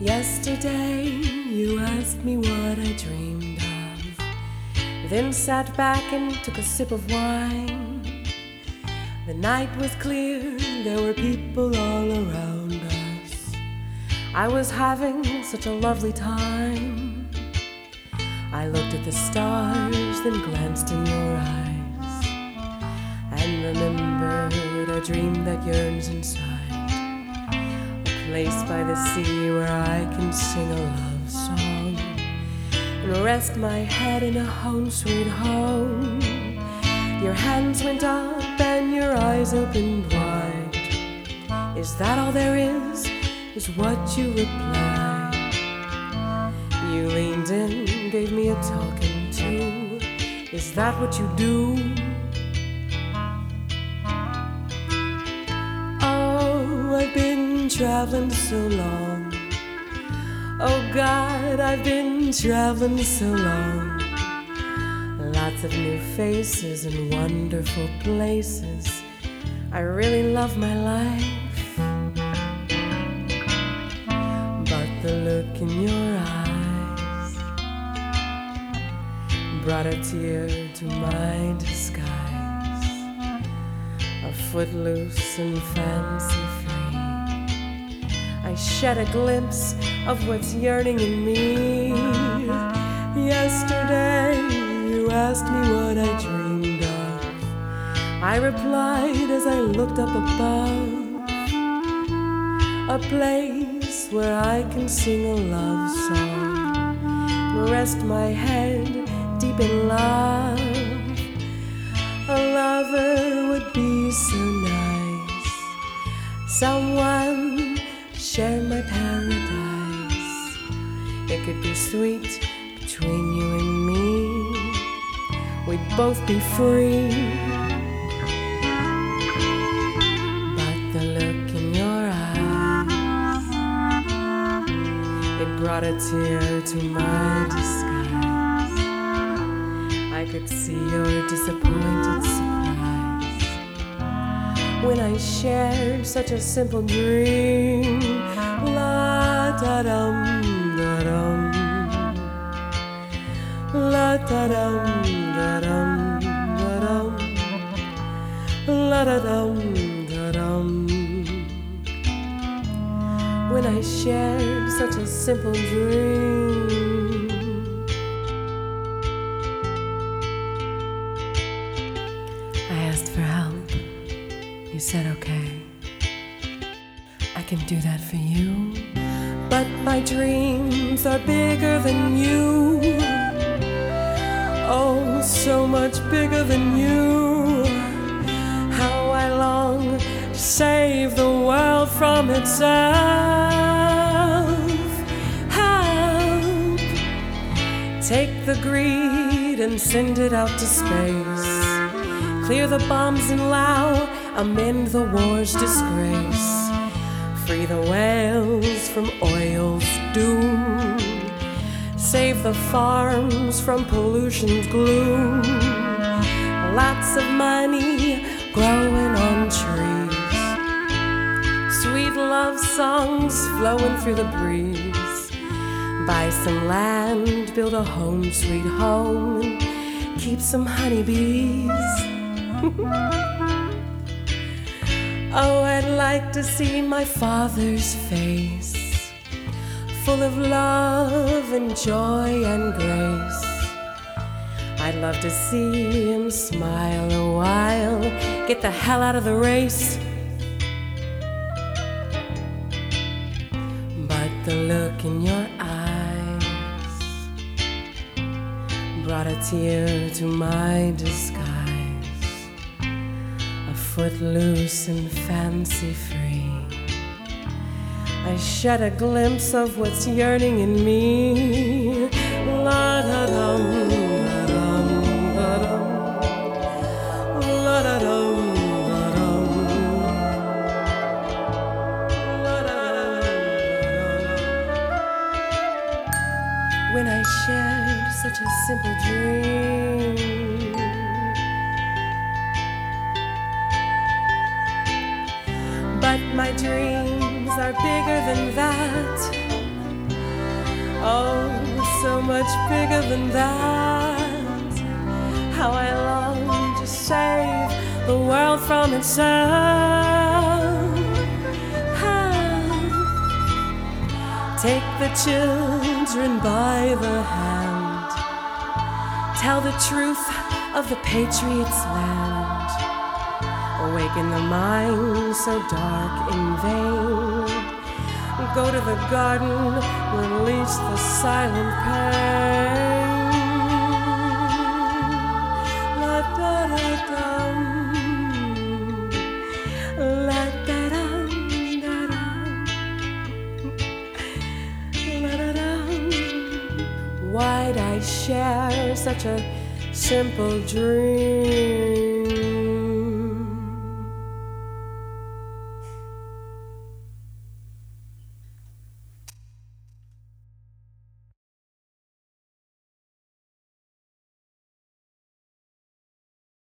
Yesterday you asked me what I dreamed of, then sat back and took a sip of wine. The night was clear, there were people all around us. I was having such a lovely time. I looked at the stars, then glanced in your eyes, and remembered a dream that yearns inside. A place by the sea where I can sing a love song and rest my head in a home sweet home. Your hands went up and your eyes opened wide. Is that all there is what you replied. You leaned in, gave me a talking to. Is that what you do? Oh, I've been traveling so long. Oh God, I've been traveling so long. Lots of new faces and wonderful places. I really love my life. But the look in your eyes brought a tear to my disguise. A footloose and fancy free, I shed a glimpse of what's yearning in me. Yesterday you asked me what I dreamed of. I replied as I looked up above, a place where I can sing a love song and rest my head deep in love. A lover would be so nice, someone share my paradise. It could be sweet between you and me. We'd both be free. But the look in your eyes, it brought a tear to my disguise. I could see your disappointed surprise when I shared such a simple dream. La da dum da dum, la da dum da dum da dum, la da dum da dum. When I shared such a simple dream. I asked for help. You said okay. I can do that for you. But my dreams are bigger than you. Oh, so much bigger than you. How I long to save the world from itself. Help! Take the greed and send it out to space. Clear the bombs in Laos, amend the war's disgrace. Free the whales from oil's doom. Save the farms from pollution's gloom. Lots of money growing on trees. Sweet love songs flowing through the breeze. Buy some land, build a home, sweet home, and keep some honeybees. Oh, I'd like to see my father's face, full of love and joy and grace. I'd love to see him smile a while, get the hell out of the race. But the look in your eyes brought a tear to my disguise. A footloose and fancy free, I shed a glimpse of what's yearning in me. La da dum, da dum, da dum. La da dum, da dum. La da dum, da dum. When I shared such a simple dream. But my dreams are bigger than that. Oh, so much bigger than that. How I long to save the world from itself. Take the children by the hand, tell the truth of the Patriots' land, awaken the mind so dark in vain, go to the garden, release the silent pain. La da da dum, la da dum da dum. Why'd I share such a simple dream?